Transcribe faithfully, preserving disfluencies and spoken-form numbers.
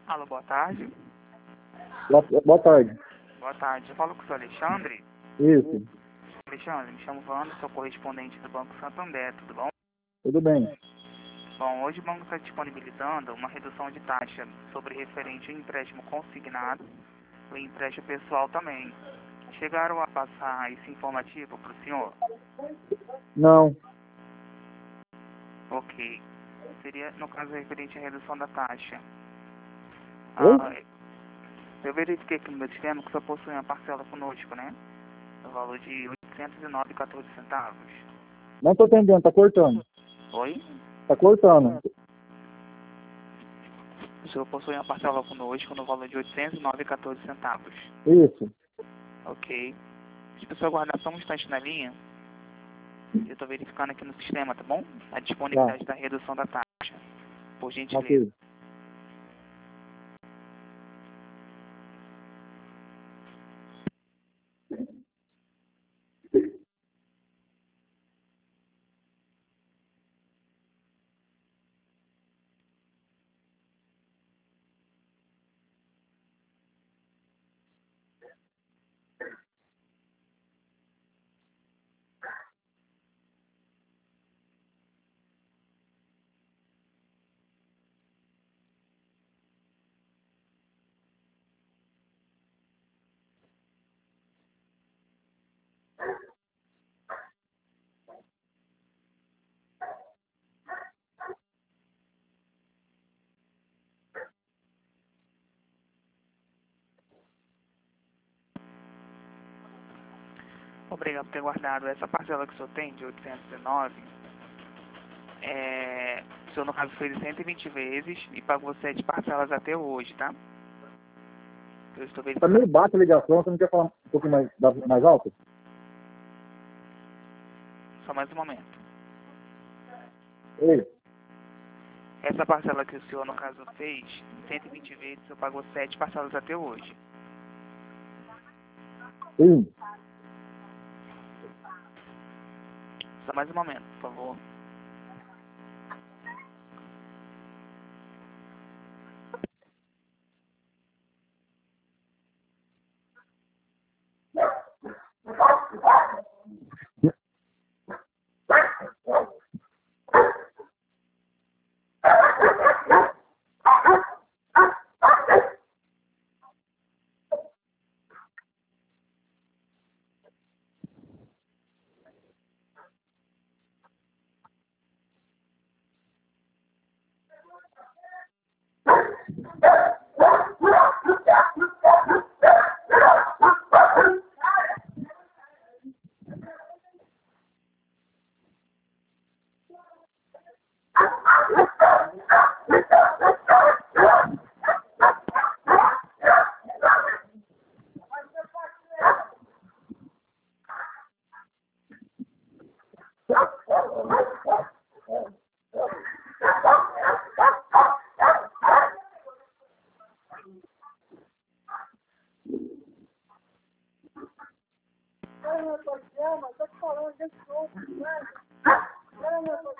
Alô, boa tarde. Boa, boa tarde. Boa tarde. Eu falo com o senhor Alexandre. Isso, Alexandre, me chamo Wanda, sou correspondente do Banco Santander, tudo bom? tudo bem. Bom, hoje o banco está disponibilizando uma redução de taxa sobre referente ao empréstimo consignado e empréstimo pessoal também. Chegaram a passar esse informativo para o senhor? Não, Ok. Seria, no caso, referente à redução da taxa. Oi? Ah, eu verifiquei aqui no meu sistema que só possui uma parcela conosco, né? No valor de oitocentos e nove reais e quatorze centavos. não tô entendendo, tá cortando. Oi? Tá cortando. O senhor possui uma parcela conosco no valor de oitocentos e nove reais e quatorze centavos. Isso, Ok. Se o senhor aguardar só um instante na linha, eu estou verificando aqui no sistema, tá bom? A disponibilidade da redução da taxa. Por gentileza. ok. Obrigado por ter guardado. Essa parcela que o senhor tem, de oitocentos e nove, é... o senhor, no caso, fez de cento e vinte vezes e pagou sete parcelas até hoje, tá? Eu estou Tá verificando. meio baixa a ligação, você não quer falar um pouquinho mais, da- mais alto? Só mais um momento. Ei, Essa parcela que o senhor, no caso, fez, em cento e vinte vezes, o senhor pagou sete parcelas até hoje. sim. Só mais um momento, por favor. Cara, meu programa, tô te falando, gente, ouve, né? Cara, meu programa.